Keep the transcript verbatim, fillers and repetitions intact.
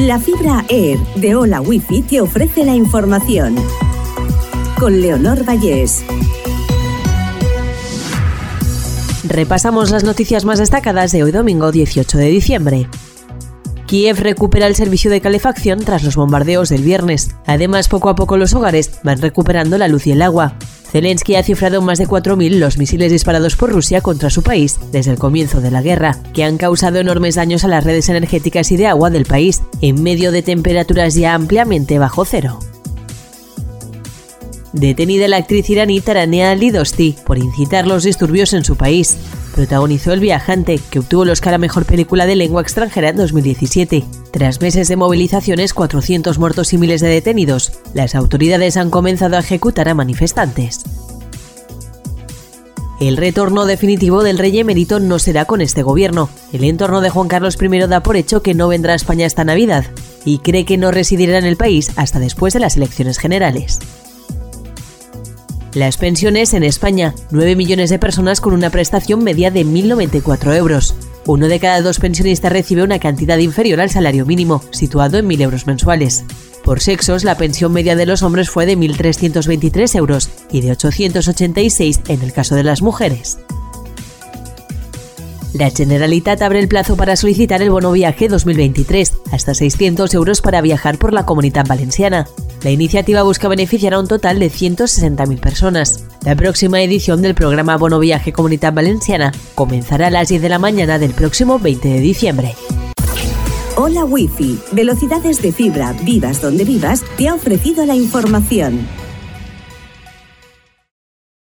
La fibra Air de Hola Wifi te ofrece la información. Con Leonor Vallés. Repasamos las noticias más destacadas de hoy domingo dieciocho de diciembre. Kiev recupera el servicio de calefacción tras los bombardeos del viernes. Además, poco a poco los hogares van recuperando la luz y el agua. Zelensky ha cifrado en más de cuatro mil los misiles disparados por Rusia contra su país desde el comienzo de la guerra, que han causado enormes daños a las redes energéticas y de agua del país, en medio de temperaturas ya ampliamente bajo cero. Detenida la actriz iraní Taranea Ali-Dosti por incitar los disturbios en su país. Protagonizó El viajante, que obtuvo el Oscar a Mejor Película de Lengua Extranjera en dos mil diecisiete. Tras meses de movilizaciones, cuatrocientos muertos y miles de detenidos, las autoridades han comenzado a ejecutar a manifestantes. El retorno definitivo del rey emérito no será con este gobierno. El entorno de Juan Carlos primero da por hecho que no vendrá a España esta Navidad y cree que no residirá en el país hasta después de las elecciones generales. Las pensiones en España, nueve millones de personas con una prestación media de mil noventa y cuatro euros. Uno de cada dos pensionistas recibe una cantidad inferior al salario mínimo, situado en mil euros mensuales. Por sexos, la pensión media de los hombres fue de mil trescientos veintitrés euros y de ochocientos ochenta y seis en el caso de las mujeres. La Generalitat abre el plazo para solicitar el bono viaje dos mil veintitrés, hasta seiscientos euros para viajar por la Comunitat Valenciana. La iniciativa busca beneficiar a un total de ciento sesenta mil personas. La próxima edición del programa Bono Viaje Comunitat Valenciana comenzará a las diez de la mañana del próximo veinte de diciembre. Hola Wifi, velocidades de fibra, vivas donde vivas, te ha ofrecido la información.